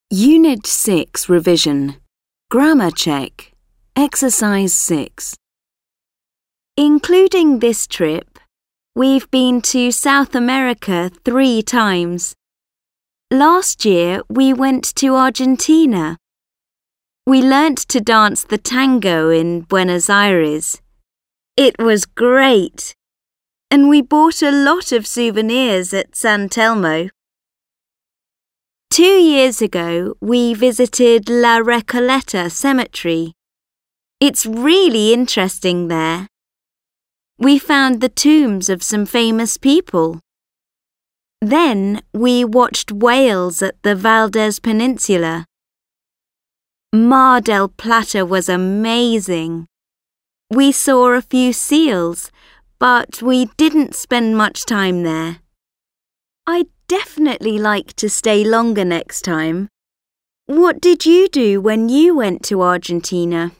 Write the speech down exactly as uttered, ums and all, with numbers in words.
Unit six Revision. Grammar Check. Exercise six. Including this trip, we've been to South America three times. Last year we went to Argentina. We learnt to dance the tango in Buenos Aires. It was great. And we bought a lot of souvenirs at San Telmo. Two years ago, we visited La Recoleta Cemetery. It's really interesting there. We found the tombs of some famous people. Then we watched whales at the Valdez Peninsula. Mar del Plata was amazing. We saw a few seals, but we didn't spend much time there. I'd definitely like to stay longer next time. What did you do when you went to Argentina?